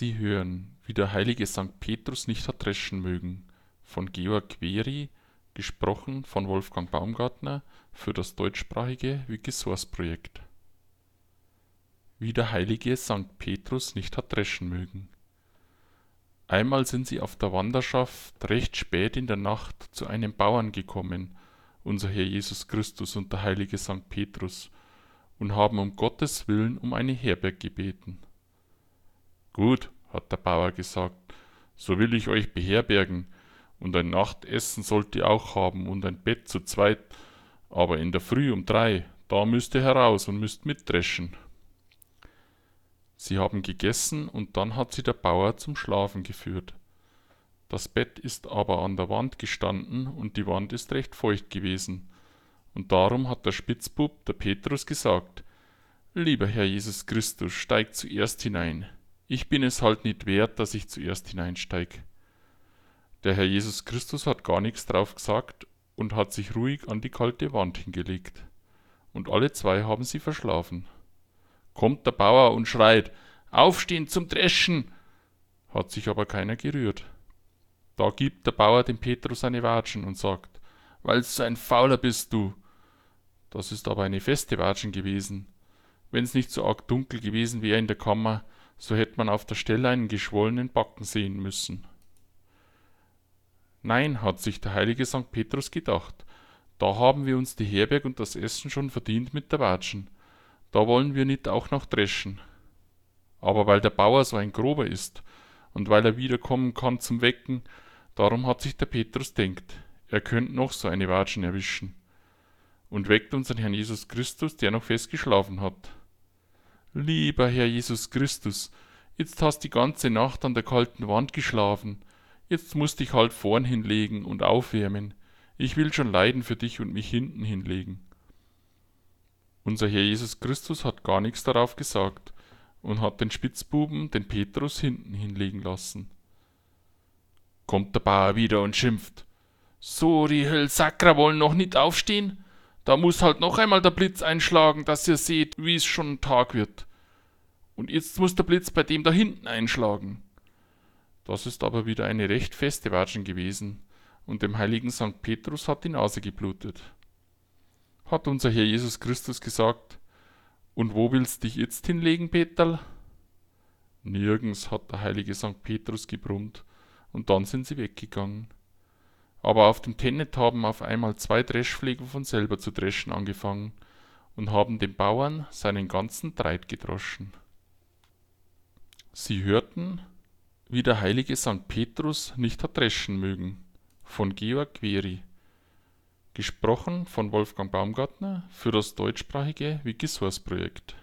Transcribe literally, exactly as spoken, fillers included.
Sie hören, wie der heilige Sankt Petrus nicht hat dreschen mögen, von Georg Query, gesprochen von Wolfgang Baumgartner für das deutschsprachige Wikisource-Projekt. Wie der heilige Sankt Petrus nicht hat dreschen mögen. Einmal sind sie auf der Wanderschaft recht spät in der Nacht zu einem Bauern gekommen, unser Herr Jesus Christus und der heilige Sankt Petrus, und haben um Gottes Willen um eine Herberg gebeten. »Gut«, hat der Bauer gesagt, »so will ich euch beherbergen, und ein Nachtessen sollt ihr auch haben und ein Bett zu zweit, aber in der Früh um drei, da müsst ihr heraus und müsst mitdreschen.« Sie haben gegessen, und dann hat sie der Bauer zum Schlafen geführt. Das Bett ist aber an der Wand gestanden, und die Wand ist recht feucht gewesen, und darum hat der Spitzbub, der Petrus, gesagt: »Lieber Herr Jesus Christus, steig zuerst hinein. Ich bin es halt nicht wert, dass ich zuerst hineinsteig.« Der Herr Jesus Christus hat gar nichts drauf gesagt und hat sich ruhig an die kalte Wand hingelegt. Und alle zwei haben sie verschlafen. Kommt der Bauer und schreit: »Aufstehen zum Dreschen!« Hat sich aber keiner gerührt. Da gibt der Bauer dem Petrus eine Watschen und sagt: »Weil's so ein Fauler bist du!« Das ist aber eine feste Watschen gewesen. Wenn's nicht so arg dunkel gewesen wäre in der Kammer, so hätte man auf der Stelle einen geschwollenen Backen sehen müssen. Nein, hat sich der heilige Sankt Petrus gedacht, da haben wir uns die Herberg und das Essen schon verdient mit der Watschen. Da wollen wir nicht auch noch dreschen. Aber weil der Bauer so ein Grober ist und weil er wiederkommen kann zum Wecken, darum hat sich der Petrus denkt, er könnt noch so eine Watschen erwischen. Und weckt unseren Herrn Jesus Christus, der noch fest geschlafen hat. »Lieber Herr Jesus Christus, jetzt hast die ganze Nacht an der kalten Wand geschlafen. Jetzt musst dich halt vorn hinlegen und aufwärmen. Ich will schon leiden für dich und mich hinten hinlegen.« Unser Herr Jesus Christus hat gar nichts darauf gesagt und hat den Spitzbuben, den Petrus, hinten hinlegen lassen. Kommt der Bauer wieder und schimpft: »So, die Höllsackrer wollen noch nicht aufstehen? Da muss halt noch einmal der Blitz einschlagen, dass ihr seht, wie es schon Tag wird. Und jetzt muss der Blitz bei dem da hinten einschlagen.« Das ist aber wieder eine recht feste Watschen gewesen, und dem heiligen Sankt Petrus hat die Nase geblutet. Hat unser Herr Jesus Christus gesagt: »Und wo willst dich jetzt hinlegen, Peterl?« Nirgends, hat der heilige Sankt Petrus gebrummt, und dann sind sie weggegangen. Aber auf dem Tennet haben auf einmal zwei Dreschflegel von selber zu dreschen angefangen und haben dem Bauern seinen ganzen Treit gedroschen. Sie hörten, wie der heilige Sankt Petrus nicht hat dreschen mögen, von Georg Query, gesprochen von Wolfgang Baumgartner für das deutschsprachige Wikisource-Projekt.